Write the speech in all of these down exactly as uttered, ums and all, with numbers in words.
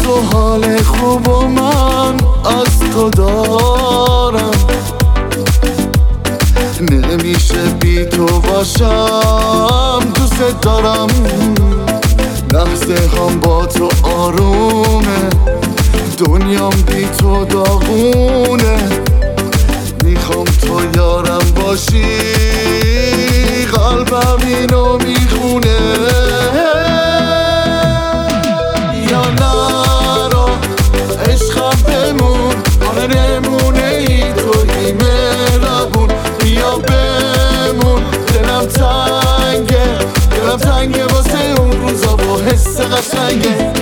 تو حال خوب و من از تو دارم، نمیشه بی تو باشم، دوست دارم. لحظه هم با تو آرومه، دنیام بی تو داغونه. میخوام تو یارم باشی، قلبم اینو میخونه. یا نرو عشقم بمون، آره نمونه ای توی مهربون. بیا بمون، دلم تنگه، دلم تنگه واسه اون روزا با حس قشنگه.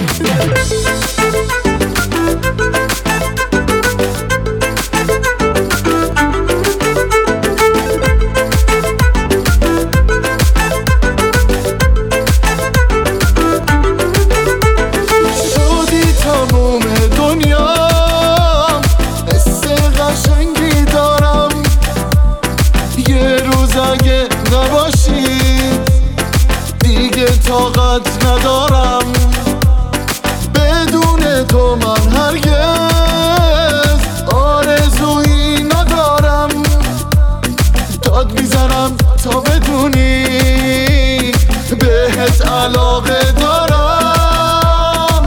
اگه نباشی دیگه طاقت ندارم، بدون تو من هرگز آرزویی ندارم. داد میزنم تا بدونی بهت علاقه دارم.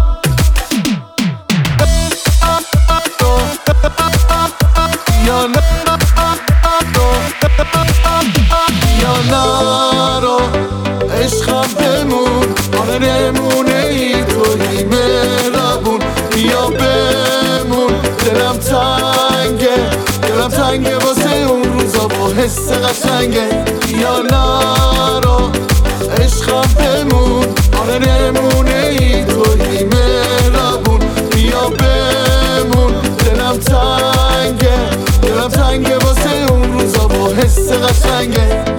یا نه یا نرو عشقم بمون، آره نمونه ای توی مهربون. بیا بمون، دلم تنگه، دلم تنگه واسه اون روزا با حس قشنگه. یا نرو عشقم بمون، آره نمونه ای توی مهربون. بیا بمون، دلم تنگه، دلم تنگه واسه اون روزا با حس قشنگه.